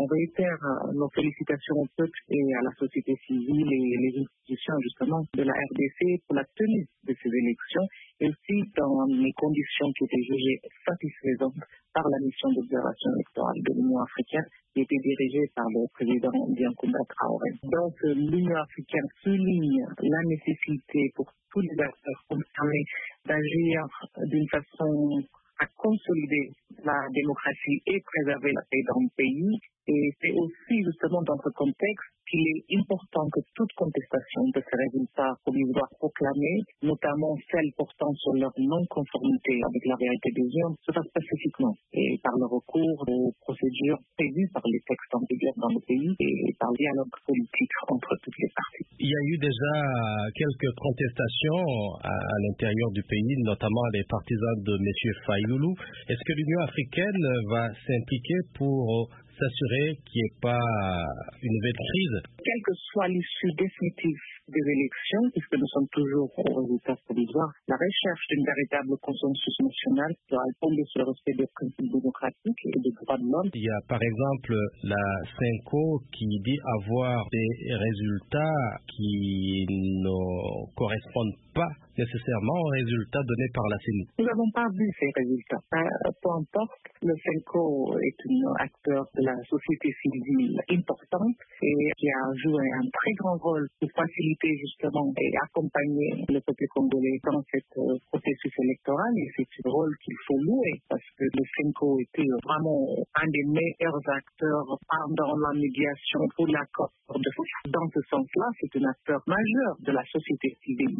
On réitère nos félicitations au peuple et à la société civile et les institutions justement de la RDC pour la tenue de ces élections et aussi dans les conditions qui étaient jugées satisfaisantes par la mission d'observation électorale de l'Union africaine qui était dirigée par le président Diankounda Traoré. Donc l'Union africaine souligne la nécessité pour tous les acteurs concernés d'agir d'une façon à consolider la démocratie et préserver la paix dans le pays. Et c'est aussi justement dans ce contexte qu'il est important que toute contestation de ces résultats provisoires proclamés, notamment celles portant sur leur non-conformité avec la réalité des urnes, se fasse pacifiquement et par le recours aux procédures prévues par les textes en vigueur dans le pays et par le dialogue politique entre toutes les parties. Il y a eu déjà quelques contestations à l'intérieur du pays, notamment les partisans de M. Fayoulou. Est-ce que l'Union africaine va s'impliquer pour s'assurer qu'il n'y ait pas une nouvelle crise? Quelle que soit l'issue définitive des élections, puisque nous sommes toujours au résultat provisoire, la recherche d'une véritable consensus national doit répondre sur le respect des principes démocratiques et des droits de l'homme. Il y a par exemple la CENCO qui dit avoir des résultats qui ne correspondent pas nécessairement aux résultats donnés par la CENI. Nous n'avons pas vu ces résultats. Peu importe, le CENCO est un acteur de la société civile importante et qui a joué un très grand rôle pour faciliter justement et accompagner le peuple congolais dans ce processus électoral et c'est un rôle qu'il faut louer parce que le CENCO était vraiment un des meilleurs acteurs pendant la médiation pour l'accord de Paris. Dans ce sens-là, c'est un acteur majeur de la société civile.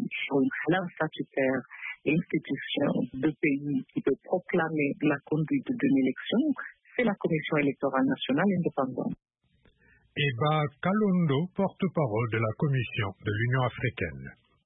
Statutaire institution de pays qui peut proclamer la conduite d'une élection, c'est la Commission électorale nationale indépendante. Eba Kalondo, porte-parole de la Commission de l'Union africaine.